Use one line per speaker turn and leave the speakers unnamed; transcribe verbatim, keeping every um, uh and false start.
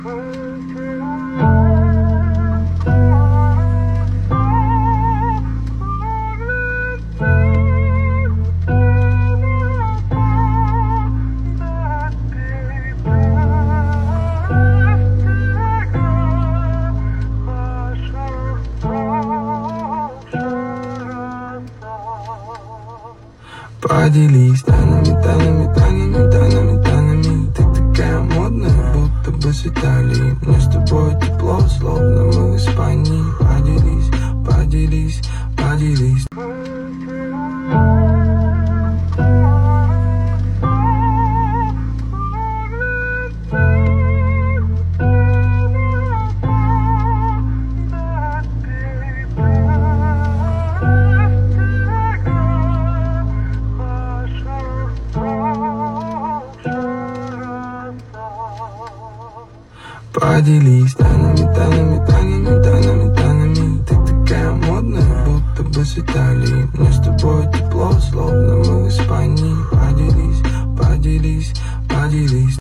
Поделись тайнами, тайнами, тайнами, тайнами, тайнами. Ты такая модная, будто бы с Италии. Мне с тобой тепло, словно мы в Испании. Поделись, поделись, поделись. Поделись тайнами, тайнами, тайнами, тайнами, тайнами. Ты такая модная, будто бы с Италии. Мне с тобой тепло, словно мы в Испании. Поделись, поделись, поделись.